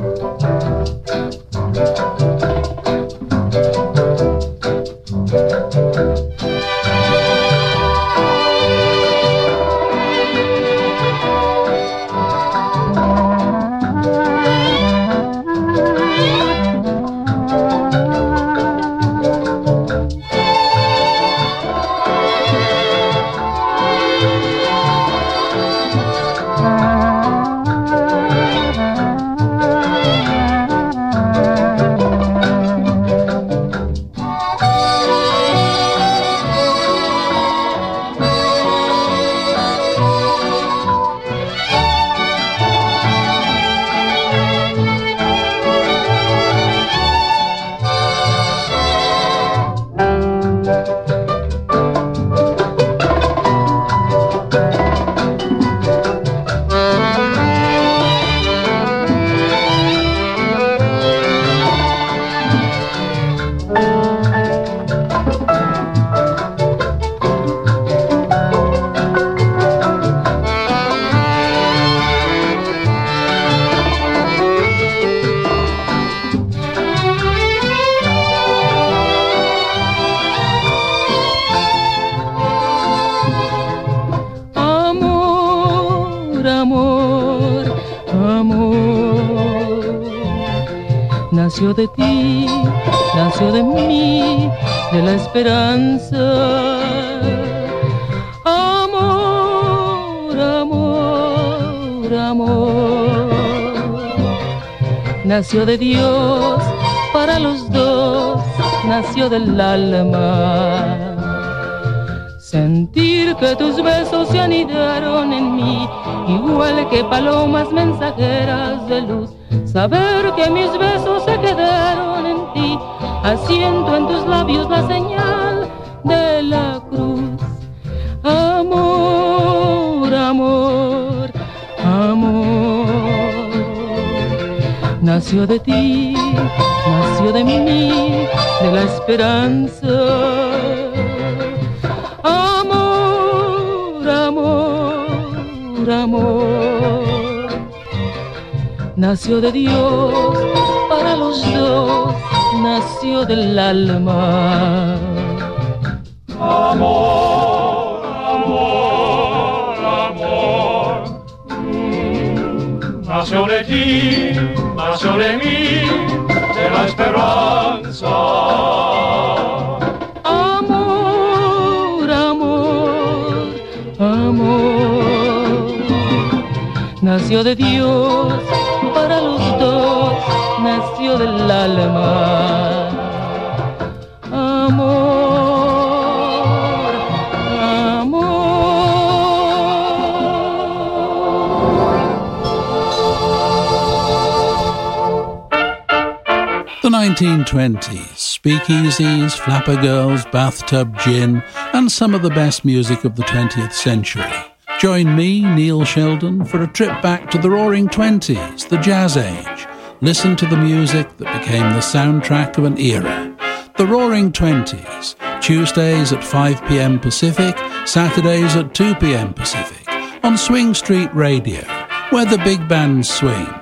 Nació de ti, nació de mí, de la esperanza. Amor, amor, amor. Nació de Dios para los dos, nació del alma. Sentir que tus besos se anidaron en mí, igual que palomas mensajeras de luz. Saber que mis besos se quedaron en ti, haciendo en tus labios la señal de la cruz. Amor, amor, amor. Nació de ti, nació de mí, de la esperanza. Amor, amor, amor. Nació de Dios para los dos, nació del alma. Amor, amor, amor. Nació de ti, nació de mí, de la esperanza. Amor, amor, amor. Nació de Dios para los dos, nació del alma. Amor, amor. The 1920s, speakeasies, flapper girls, bathtub gin, and some of the best music of the 20th century. Join me, Neil Sheldon, for a trip back to the Roaring Twenties, the Jazz Age. Listen to the music that became the soundtrack of an era. The Roaring Twenties, Tuesdays at 5 p.m. Pacific, Saturdays at 2 p.m. Pacific, on Swing Street Radio, where the big bands swing.